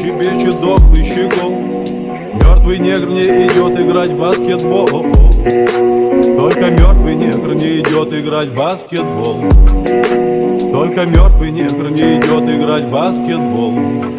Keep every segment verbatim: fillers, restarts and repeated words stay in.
щебечет дохлый щегол. Мертвый негр не идет играть в баскетбол. Только мертвый негр не идет играть в баскетбол. Только мертвый негр не идет играть в баскетбол.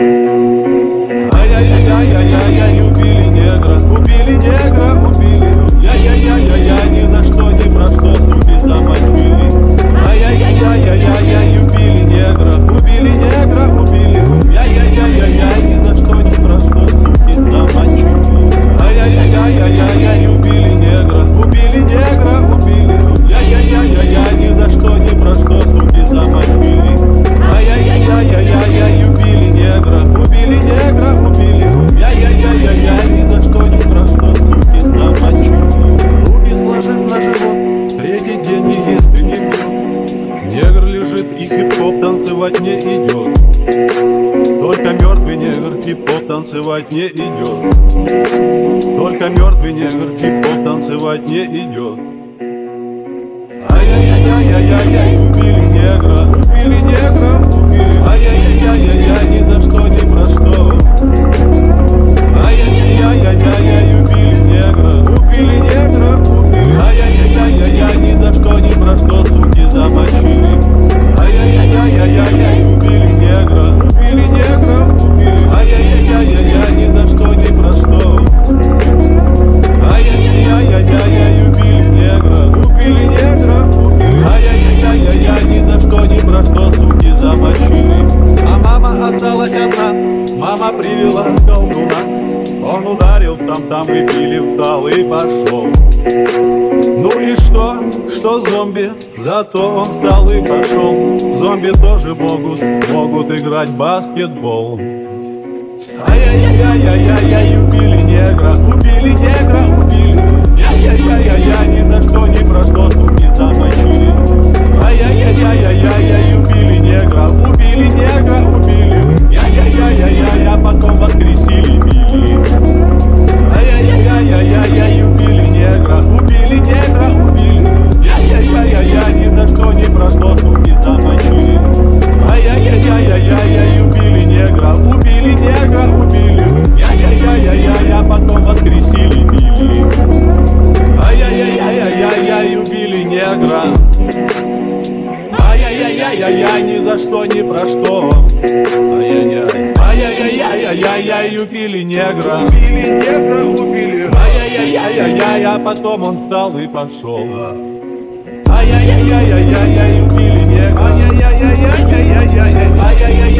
Ай-яй-яй-яй-яй-яй, убили негра, убили негра, убили. Яй-яй-яй-яй-яй, ни за что, ни про что, суки, замочили. Ай-яй-яй-яй-яй-яй, убили негра, убили негра, убили. Яй-яй-яй-яй-яй, ни за что, ни про что, суки, замочили. Ай-яй-яй-яй-яй-яй, убили негра, убили негра, убили. Яй-яй-яй-яй-яй, ни за что, ни про что, суки, замочили. Ай-яй-яй-яй-яй-яй, убили негра, убили негра, убили. Яй-яй-яй-яй-яй, ни за что, ни про что, суки, замочили. Руки сложив на живот, третий день не ест и не пьет. Негр лежит и хип-хоп танцевать не идет. Только мертвый негр хип-хоп танцевать не идет. Только мертвый негр хип-хоп танцевать не идет. Ай-яй-яй-яй-яй-яй, убили негра, убили негра, убили. Ай-яй-яй-яй-яй, ни за что, ни про что. Ай-яй-яй-яй-яй-яй, убили негра, убили негра, убили. Ай-яй-яй-яй-яй, ни за что, ни про что, суки, замочили. Ай-яй-яй-яй-яй, убили негра, убили негра, убили. Ай-яй-яй-яй-яй, ни за что, ни про что. Ай-яй-яй-яй-яй, убили негра, убили негра, убили. Ай-яй-яй-яй-яй, ни за что, ни про что, суки, замочили. А мама осталась одна, мама привела колдуна. Он ударил там-там и пили, встал и пошел. Ну и что, что зомби, зато он встал и пошел. Зомби тоже могут, могут играть в баскетбол. Ай-яй-яй-яй-яй-яй, убили негра, убили негра, убили. Яй-яй-яй-яй-яй, ни за что, ни про что, суки, замочили. Ай-яй-яй-яй-яй-яй, убили негра, убили негра, убили. Яй-яй-яй-яй-яй, а потом воскресили, били. Ай-яй-яй-яй-яй-яй, убили негра, убили негра, убили. Яй-яй-яй-яй-яй, ни за что, ни про что, суки, замочили. Ай-яй-яй-яй-яй-яй, убили негра, убили негра, убили. Яй-яй-яй-яй-яй, а потом воскресили, били. Ай-яй-яй-яй-яй-яй, убили негра. Ай-яй-яй-яй-яй, ни за что, ни про что. Ай-яй-яй. Ай-яй-яй-яй-яй, убили негра, убили негра, убили. Ай-яй-яй-яй-яй, а потом он встал и пошел. Ай-яй-яй-яй-яй-яй, убили негра. Ай-яй-яй-яй-яй-яй-яй. Ай-яй-яй.